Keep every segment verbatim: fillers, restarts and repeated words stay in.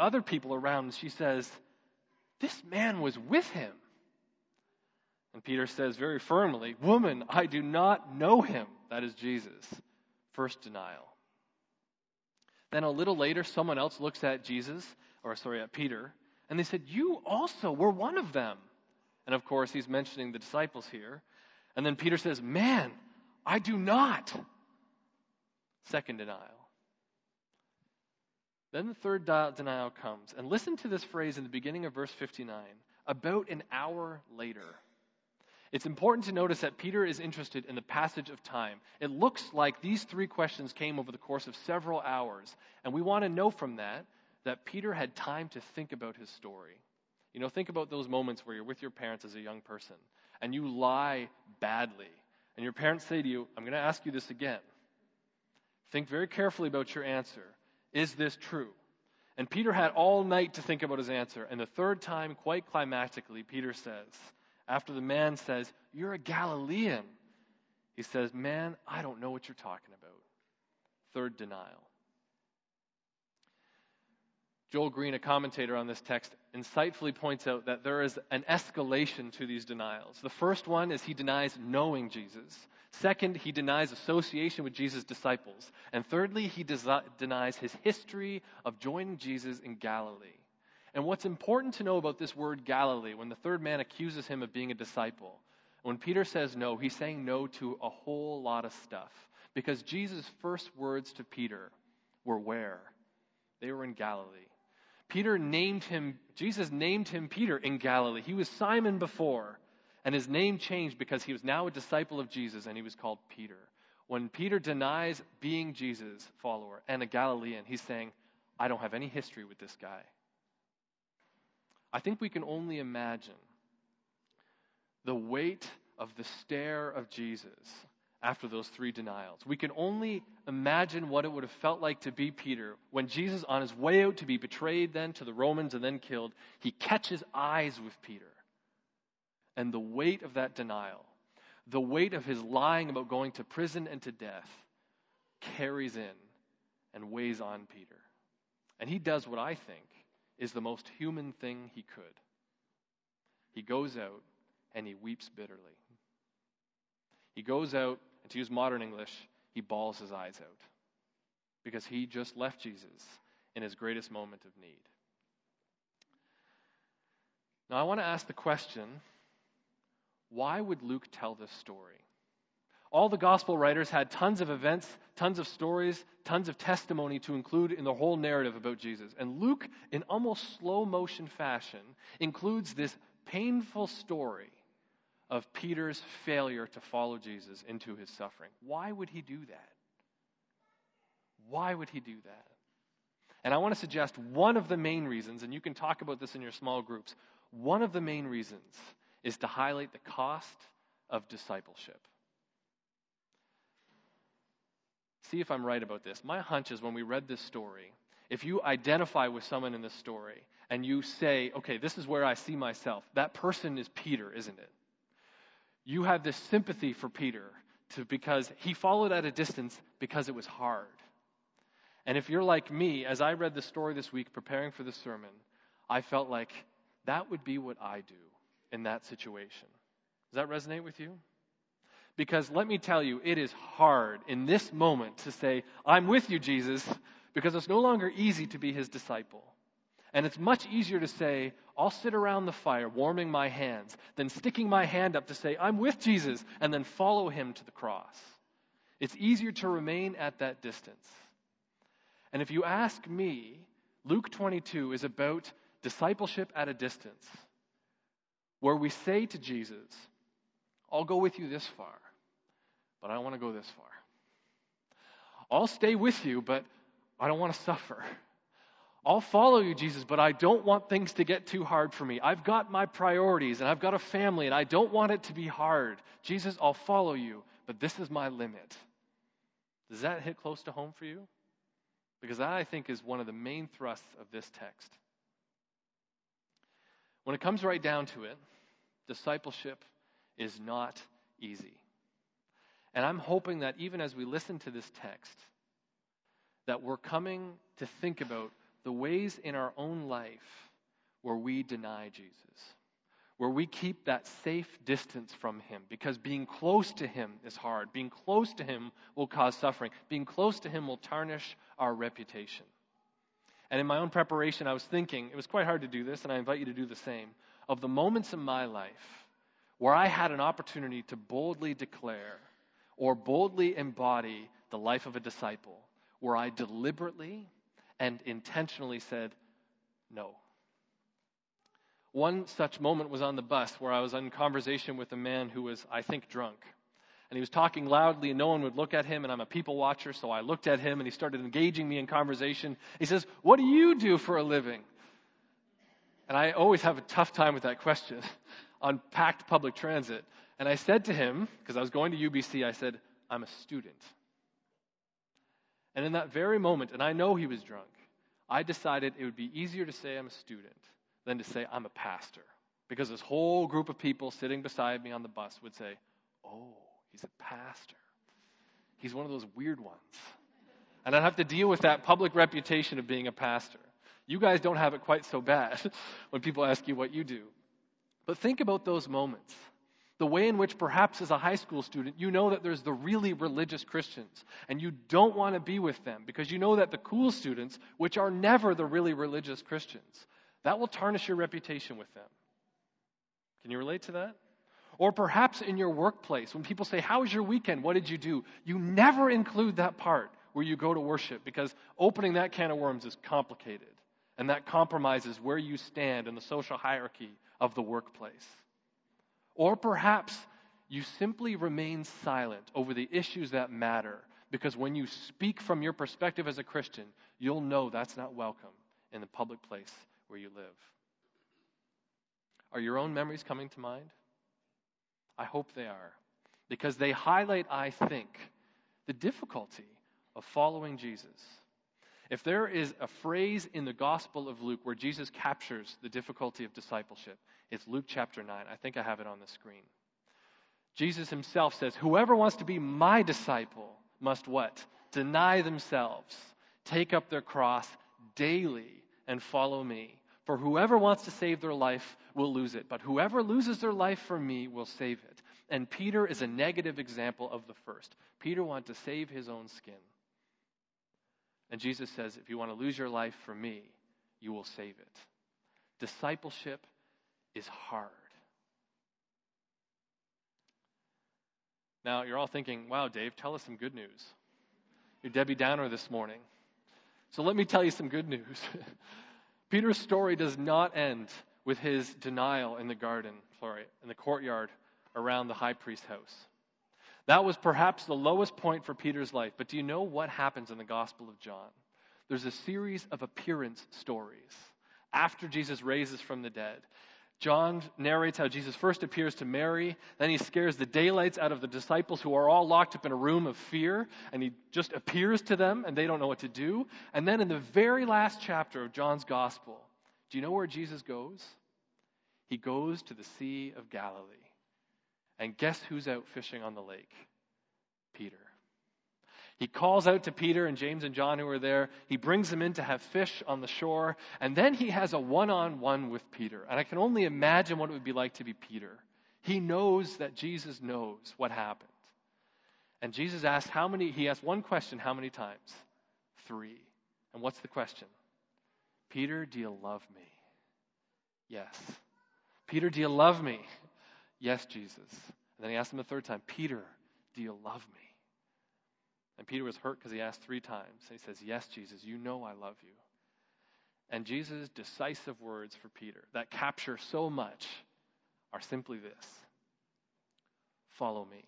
other people around and she says, "This man was with him." And Peter says very firmly, "Woman, I do not know him." That is Jesus. First denial. Then a little later, someone else looks at Jesus, or sorry, at Peter, and they said, "You also were one of them." And of course, he's mentioning the disciples here. And then Peter says, "Man, I do not." Second denial. Then the third denial comes. And listen to this phrase in the beginning of verse fifty-nine. About an hour later. It's important to notice that Peter is interested in the passage of time. It looks like these three questions came over the course of several hours. And we want to know from that that Peter had time to think about his story. You know, think about those moments where you're with your parents as a young person and you lie badly. And your parents say to you, "I'm going to ask you this again. Think very carefully about your answer. Is this true?" And Peter had all night to think about his answer. And the third time, quite climactically, Peter says, after the man says, "You're a Galilean," he says, "Man, I don't know what you're talking about." Third denial. Joel Green, a commentator on this text, insightfully points out that there is an escalation to these denials. The first one is he denies knowing Jesus. Second, he denies association with Jesus' disciples. And thirdly, he desi- denies his history of joining Jesus in Galilee. And what's important to know about this word Galilee, when the third man accuses him of being a disciple, when Peter says no, he's saying no to a whole lot of stuff. Because Jesus' first words to Peter were where? They were in Galilee. Peter named him, Jesus named him Peter in Galilee. He was Simon before, and his name changed because he was now a disciple of Jesus, and he was called Peter. When Peter denies being Jesus' follower and a Galilean, he's saying, "I don't have any history with this guy." I think we can only imagine the weight of the stare of Jesus after those three denials. We can only imagine what it would have felt like to be Peter when Jesus, on his way out to be betrayed then to the Romans and then killed, he catches eyes with Peter. And the weight of that denial, the weight of his lying about going to prison and to death, carries in and weighs on Peter. And he does what I think is the most human thing he could. He goes out and he weeps bitterly. He goes out, and to use modern English, he bawls his eyes out because he just left Jesus in his greatest moment of need. Now I want to ask the question, why would Luke tell this story? All the gospel writers had tons of events, tons of stories, tons of testimony to include in the whole narrative about Jesus. And Luke, in almost slow motion fashion, includes this painful story of Peter's failure to follow Jesus into his suffering. Why would he do that? Why would he do that? And I want to suggest one of the main reasons, and you can talk about this in your small groups, one of the main reasons is to highlight the cost of discipleship. See if I'm right about this. My hunch is when we read this story, if you identify with someone in this story and you say, okay, this is where I see myself, that person is Peter, isn't it? You have this sympathy for Peter to, because he followed at a distance because it was hard. And if you're like me, as I read the story this week preparing for the sermon, I felt like that would be what I do in that situation. Does that resonate with you? Because let me tell you, it is hard in this moment to say, "I'm with you, Jesus," because it's no longer easy to be his disciple. And it's much easier to say, "I'll sit around the fire warming my hands," than sticking my hand up to say, "I'm with Jesus," and then follow him to the cross. It's easier to remain at that distance. And if you ask me, Luke twenty-two is about discipleship at a distance, where we say to Jesus, "I'll go with you this far, but I don't want to go this far. I'll stay with you, but I don't want to suffer. I'll follow you, Jesus, but I don't want things to get too hard for me. I've got my priorities, and I've got a family, and I don't want it to be hard. Jesus, I'll follow you, but this is my limit." Does that hit close to home for you? Because that, I think, is one of the main thrusts of this text. When it comes right down to it, discipleship is not easy. And I'm hoping that even as we listen to this text, that we're coming to think about the ways in our own life where we deny Jesus, where we keep that safe distance from him, because being close to him is hard. Being close to him will cause suffering. Being close to him will tarnish our reputation. And in my own preparation, I was thinking, it was quite hard to do this, and I invite you to do the same, of the moments in my life where I had an opportunity to boldly declare or boldly embody the life of a disciple, where I deliberately and intentionally said, no. One such moment was on the bus where I was in conversation with a man who was, I think, drunk. And he was talking loudly and no one would look at him, and I'm a people watcher, so I looked at him and he started engaging me in conversation. He says, "What do you do for a living?" And I always have a tough time with that question on packed public transit. And I said to him, because I was going to U B C, I said, "I'm a student." And in that very moment, and I know he was drunk, I decided it would be easier to say I'm a student than to say I'm a pastor. Because this whole group of people sitting beside me on the bus would say, "Oh, he's a pastor. He's one of those weird ones." And I'd have to deal with that public reputation of being a pastor. You guys don't have it quite so bad when people ask you what you do. But think about those moments. The way in which perhaps as a high school student, you know that there's the really religious Christians, and you don't want to be with them because you know that the cool students, which are never the really religious Christians, that will tarnish your reputation with them. Can you relate to that? Or perhaps in your workplace, when people say, "How was your weekend? What did you do?" You never include that part where you go to worship, because opening that can of worms is complicated, and that compromises where you stand in the social hierarchy of the workplace. Or perhaps you simply remain silent over the issues that matter, because when you speak from your perspective as a Christian, you'll know that's not welcome in the public place where you live. Are your own memories coming to mind? I hope they are, because they highlight, I think, the difficulty of following Jesus. If there is a phrase in the Gospel of Luke where Jesus captures the difficulty of discipleship, it's Luke chapter nine. I think I have it on the screen. Jesus himself says, "Whoever wants to be my disciple must" what? "Deny themselves, take up their cross daily, and follow me. For whoever wants to save their life will lose it, but whoever loses their life for me will save it." And Peter is a negative example of the first. Peter wanted to save his own skin. And Jesus says, if you want to lose your life for me, you will save it. Discipleship is hard. Now, you're all thinking, "Wow, Dave, tell us some good news. You're Debbie Downer this morning." So let me tell you some good news. Peter's story does not end with his denial in the garden, sorry, in the courtyard around the high priest's house. That was perhaps the lowest point for Peter's life. But do you know what happens in the Gospel of John? There's a series of appearance stories after Jesus raises from the dead. John narrates how Jesus first appears to Mary, then he scares the daylights out of the disciples who are all locked up in a room of fear, and he just appears to them and they don't know what to do. And then in the very last chapter of John's Gospel, do you know where Jesus goes? He goes to the Sea of Galilee. And guess who's out fishing on the lake? Peter. He calls out to Peter and James and John who are there. He brings them in to have fish on the shore. And then he has a one-on-one with Peter. And I can only imagine what it would be like to be Peter. He knows that Jesus knows what happened. And Jesus asks how many, he asks one question how many times? Three. And what's the question? "Peter, do you love me?" Yes. "Peter, do you love me?" "Yes, Jesus." And then he asked him the third time, "Peter, do you love me?" And Peter was hurt because he asked three times. And he says, "Yes, Jesus, you know I love you." And Jesus' decisive words for Peter that capture so much are simply this: "Follow me."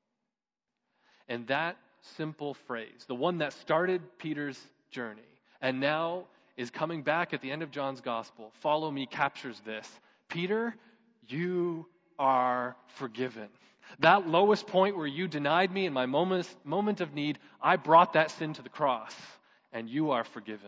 And that simple phrase, the one that started Peter's journey and now is coming back at the end of John's Gospel, "Follow me," captures this. Peter, you are forgiven. That lowest point where you denied me in my moment, moment of need, I brought that sin to the cross, and you are forgiven.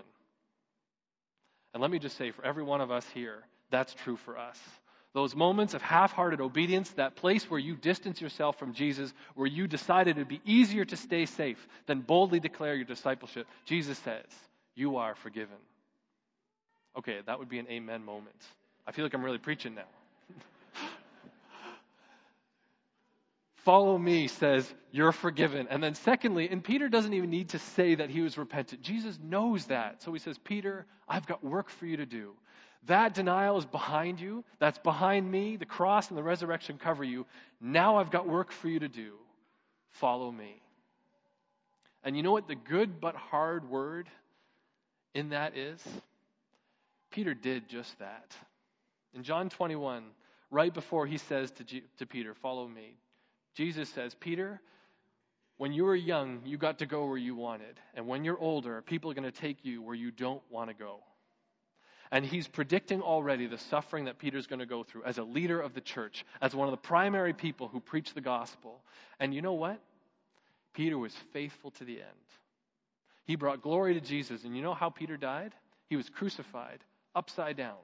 And let me just say, for every one of us here, that's true for us. Those moments of half-hearted obedience, that place where you distance yourself from Jesus, where you decided it would be easier to stay safe than boldly declare your discipleship, Jesus says, you are forgiven. Okay, that would be an amen moment. I feel like I'm really preaching now. Follow me says, you're forgiven. And then secondly, and Peter doesn't even need to say that he was repentant. Jesus knows that. So he says, Peter, I've got work for you to do. That denial is behind you. That's behind me. The cross and the resurrection cover you. Now I've got work for you to do. Follow me. And you know what the good but hard word in that is? Peter did just that. In John twenty-one, right before he says to, G- to Peter, follow me, Jesus says, Peter, when you were young, you got to go where you wanted. And when you're older, people are going to take you where you don't want to go. And he's predicting already the suffering that Peter's going to go through as a leader of the church, as one of the primary people who preach the gospel. And you know what? Peter was faithful to the end. He brought glory to Jesus. And you know how Peter died? He was crucified upside down.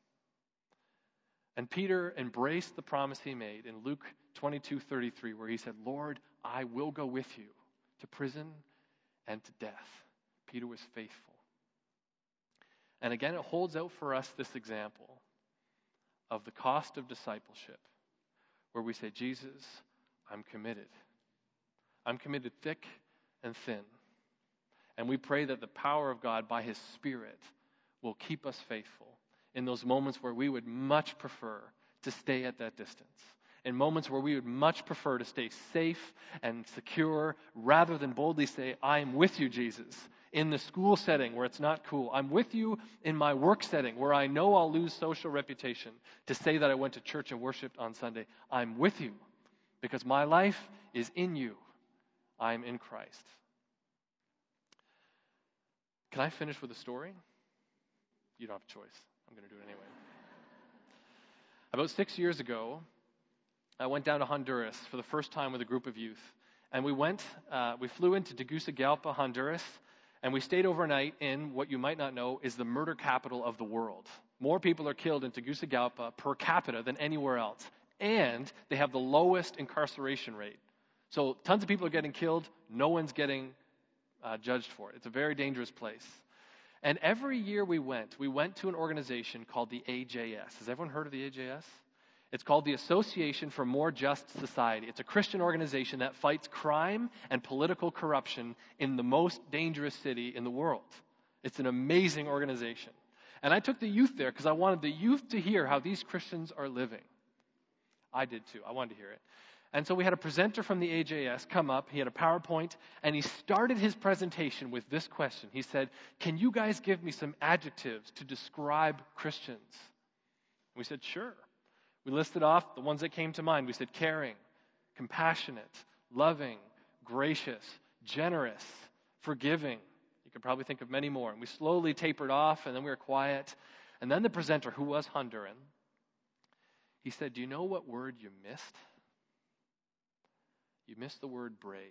And Peter embraced the promise he made in Luke twenty-two thirty-three, where he said, Lord, I will go with you to prison and to death. Peter was faithful. And again, it holds out for us this example of the cost of discipleship, where we say, Jesus, I'm committed. I'm committed thick and thin. And we pray that the power of God by his Spirit will keep us faithful in those moments where we would much prefer to stay at that distance. In moments where we would much prefer to stay safe and secure rather than boldly say, I'm with you, Jesus. In the school setting where it's not cool. I'm with you in my work setting where I know I'll lose social reputation to say that I went to church and worshiped on Sunday. I'm with you because my life is in you. I'm in Christ. Can I finish with a story? You don't have a choice. I'm going to do it anyway. About six years ago, I went down to Honduras for the first time with a group of youth. And we went, uh, we flew into Tegucigalpa, Honduras, and we stayed overnight in what you might not know is the murder capital of the world. More people are killed in Tegucigalpa per capita than anywhere else. And they have the lowest incarceration rate. So tons of people are getting killed. No one's getting uh, judged for it. It's a very dangerous place. And every year we went, we went to an organization called the A J S. Has everyone heard of the A J S? It's called the Association for More Just Society. It's a Christian organization that fights crime and political corruption in the most dangerous city in the world. It's an amazing organization. And I took the youth there because I wanted the youth to hear how these Christians are living. I did too. I wanted to hear it. And so we had a presenter from the A J S come up. He had a PowerPoint, and he started his presentation with this question. He said, can you guys give me some adjectives to describe Christians? And we said, sure. We listed off the ones that came to mind. We said caring, compassionate, loving, gracious, generous, forgiving. You could probably think of many more. And we slowly tapered off, and then we were quiet. And then the presenter, who was Honduran, he said, do you know what word you missed? You missed the word brave.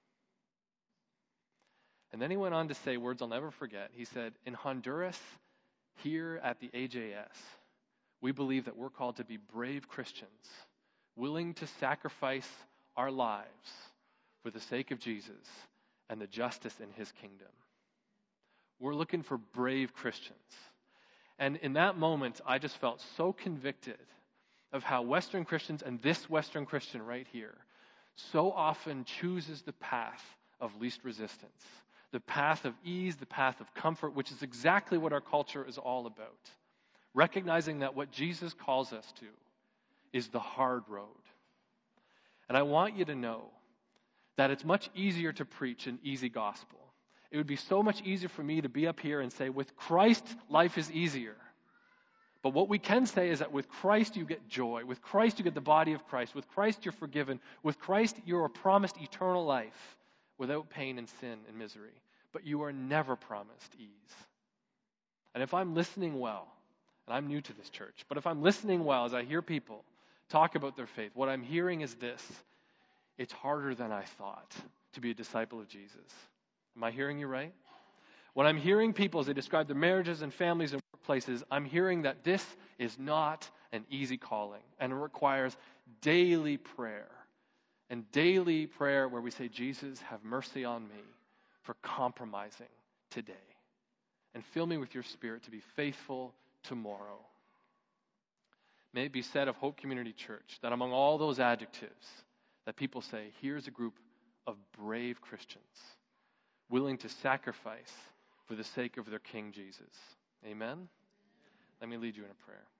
And then he went on to say words I'll never forget. He said, in Honduras, here at the A J S, we believe that we're called to be brave Christians, willing to sacrifice our lives for the sake of Jesus and the justice in his kingdom. We're looking for brave Christians. And in that moment, I just felt so convicted of how Western Christians, and this Western Christian right here, so often chooses the path of least resistance, the path of ease, the path of comfort, which is exactly what our culture is all about. Recognizing that what Jesus calls us to is the hard road. And I want you to know that it's much easier to preach an easy gospel. It would be so much easier for me to be up here and say, with Christ, life is easier. But what we can say is that with Christ, you get joy. With Christ, you get the body of Christ. With Christ, you're forgiven. With Christ, you are promised eternal life without pain and sin and misery. But you are never promised ease. And if I'm listening well, and I'm new to this church, but if I'm listening well as I hear people talk about their faith, what I'm hearing is this: it's harder than I thought to be a disciple of Jesus. Am I hearing you right? When I'm hearing people as they describe their marriages and families and workplaces, I'm hearing that this is not an easy calling, and it requires daily prayer. And daily prayer where we say, Jesus, have mercy on me for compromising today. and fill me with your Spirit to be faithful tomorrow. May it be said of Hope Community Church that among all those adjectives that people say, here's a group of brave Christians willing to sacrifice for the sake of their King Jesus. Amen? Let me lead you in a prayer.